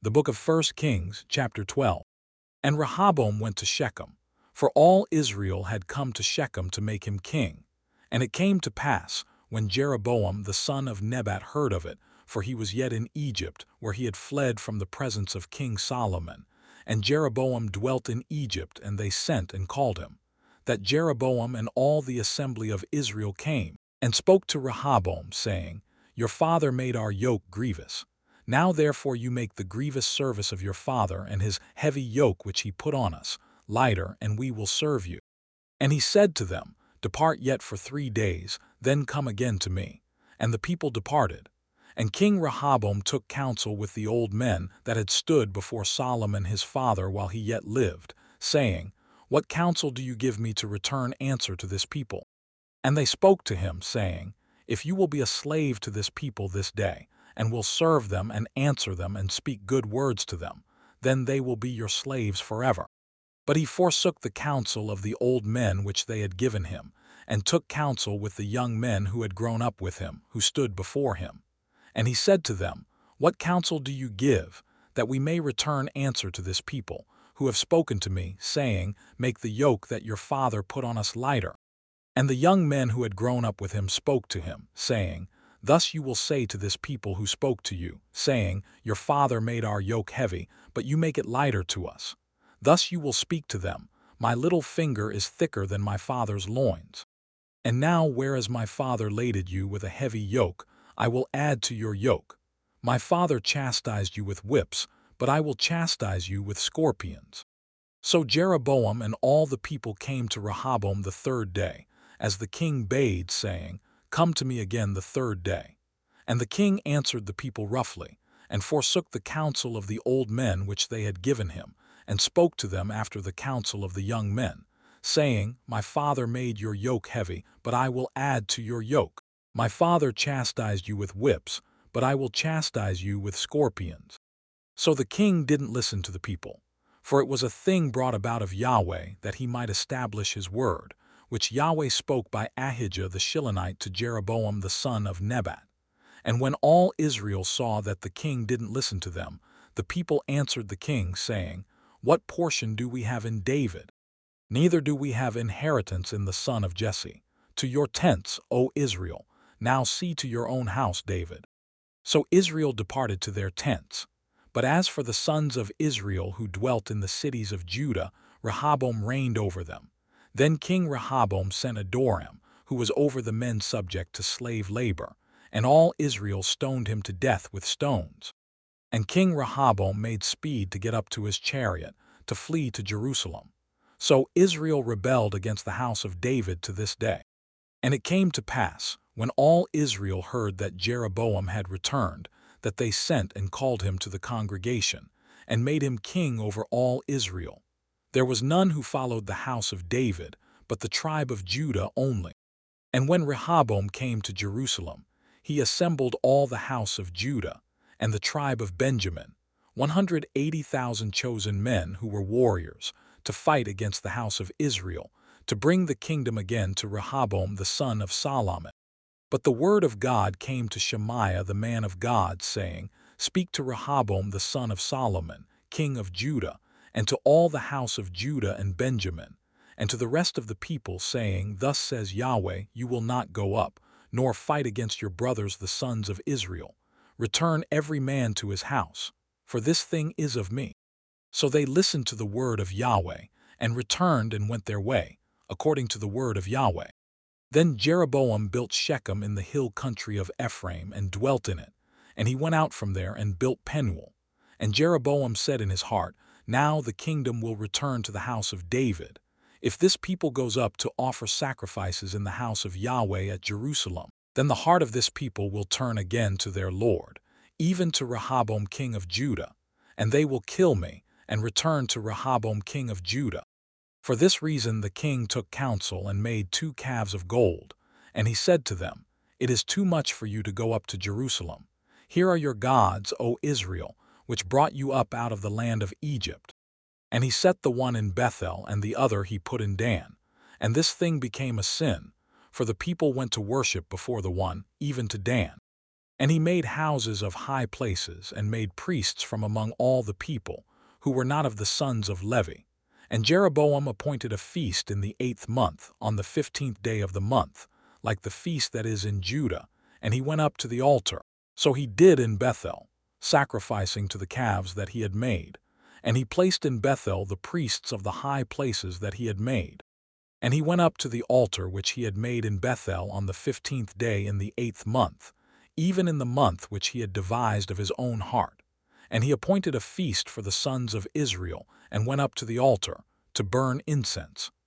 The book of 1 Kings, chapter 12. And Rehoboam went to Shechem, for all Israel had come to Shechem to make him king. And it came to pass, when Jeroboam the son of Nebat heard of it, for he was yet in Egypt, where he had fled from the presence of King Solomon, and Jeroboam dwelt in Egypt, and they sent and called him, that Jeroboam and all the assembly of Israel came, and spoke to Rehoboam, saying, Your father made our yoke grievous. Now therefore you make the grievous service of your father and his heavy yoke which he put on us lighter, and we will serve you. And he said to them, Depart yet for 3 days, then come again to me. And the people departed. And King Rehoboam took counsel with the old men that had stood before Solomon his father while he yet lived, saying, What counsel do you give me to return answer to this people? And they spoke to him, saying, If you will be a slave to this people this day, and will serve them and answer them and speak good words to them, then they will be your slaves forever. But he forsook the counsel of the old men which they had given him, and took counsel with the young men who had grown up with him, who stood before him. And he said to them, What counsel do you give, that we may return answer to this people, who have spoken to me, saying, Make the yoke that your father put on us lighter? And the young men who had grown up with him spoke to him, saying, Thus you will say to this people who spoke to you, saying, Your father made our yoke heavy, but you make it lighter to us. Thus you will speak to them, My little finger is thicker than my father's loins. And now whereas my father laded you with a heavy yoke, I will add to your yoke. My father chastised you with whips, but I will chastise you with scorpions. So Jeroboam and all the people came to Rehoboam the 3rd day, as the king bade, saying, Come to me again the 3rd day. And the king answered the people roughly, and forsook the counsel of the old men which they had given him, and spoke to them after the counsel of the young men, saying, My father made your yoke heavy, but I will add to your yoke. My father chastised you with whips, but I will chastise you with scorpions. So the king didn't listen to the people, for it was a thing brought about of Yahweh, that he might establish his word, which Yahweh spoke by Ahijah the Shilonite to Jeroboam the son of Nebat. And when all Israel saw that the king didn't listen to them, the people answered the king, saying, What portion do we have in David? Neither do we have inheritance in the son of Jesse. To your tents, O Israel, now see to your own house, David. So Israel departed to their tents. But as for the sons of Israel who dwelt in the cities of Judah, Rehoboam reigned over them. Then King Rehoboam sent Adoram, who was over the men subject to slave labor, and all Israel stoned him to death with stones. And King Rehoboam made speed to get up to his chariot, to flee to Jerusalem. So Israel rebelled against the house of David to this day. And it came to pass, when all Israel heard that Jeroboam had returned, that they sent and called him to the congregation, and made him king over all Israel. There was none who followed the house of David, but the tribe of Judah only. And when Rehoboam came to Jerusalem, he assembled all the house of Judah, and the tribe of Benjamin, 180,000 chosen men who were warriors, to fight against the house of Israel, to bring the kingdom again to Rehoboam the son of Solomon. But the word of God came to Shemaiah the man of God, saying, Speak to Rehoboam the son of Solomon, king of Judah, and to all the house of Judah and Benjamin, and to the rest of the people, saying, Thus says Yahweh, you will not go up, nor fight against your brothers the sons of Israel. Return every man to his house, for this thing is of me. So they listened to the word of Yahweh, and returned and went their way, according to the word of Yahweh. Then Jeroboam built Shechem in the hill country of Ephraim, and dwelt in it. And he went out from there and built Penuel. And Jeroboam said in his heart, Now the kingdom will return to the house of David. If this people goes up to offer sacrifices in the house of Yahweh at Jerusalem, then the heart of this people will turn again to their Lord, even to Rehoboam king of Judah, and they will kill me, and return to Rehoboam king of Judah. For this reason the king took counsel and made 2 calves of gold, and he said to them, It is too much for you to go up to Jerusalem. Here are your gods, O Israel, which brought you up out of the land of Egypt. And he set the one in Bethel, and the other he put in Dan. And this thing became a sin, for the people went to worship before the one, even to Dan. And he made houses of high places, and made priests from among all the people, who were not of the sons of Levi. And Jeroboam appointed a feast in the 8th month, on the 15th day of the month, like the feast that is in Judah, and he went up to the altar. So he did in Bethel, sacrificing to the calves that he had made. And he placed in Bethel the priests of the high places that he had made. And he went up to the altar which he had made in Bethel on the 15th day in the 8th month, even in the month which he had devised of his own heart. And he appointed a feast for the sons of Israel, and went up to the altar, to burn incense.